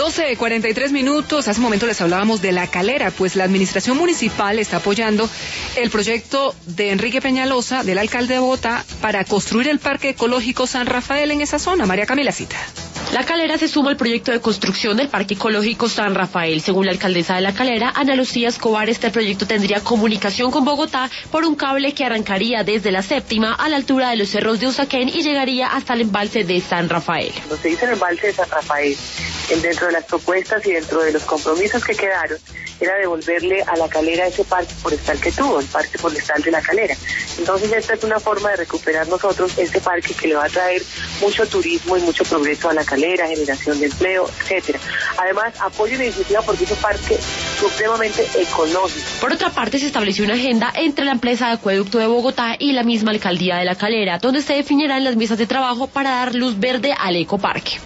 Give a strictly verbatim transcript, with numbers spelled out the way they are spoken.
doce, cuarenta y tres minutos. Hace un momento les hablábamos de La Calera, pues la administración municipal está apoyando el proyecto de Enrique Peñalosa, del alcalde de Bogotá, para construir el Parque Ecológico San Rafael en esa zona. María Camila Cita. La Calera se suma al proyecto de construcción del Parque Ecológico San Rafael. Según la alcaldesa de La Calera, Ana Lucía Escobar, este proyecto tendría comunicación con Bogotá por un cable que arrancaría desde la séptima a la altura de los cerros de Usaquén y llegaría hasta el embalse de San Rafael. Cuando se dice el embalse de San Rafael, dentro de las propuestas y dentro de los compromisos que quedaron, era devolverle a La Calera ese parque forestal que tuvo, el Parque Forestal de La Calera. Entonces esta es una forma de recuperar nosotros este parque que le va a traer mucho turismo y mucho progreso a La Calera, generación de empleo, etcétera. Además, apoyo la iniciativa porque es un parque supremamente ecológico. Por otra parte, se estableció una agenda entre la empresa de acueducto de Bogotá y la misma alcaldía de La Calera, donde se definirán las mesas de trabajo para dar luz verde al ecoparque.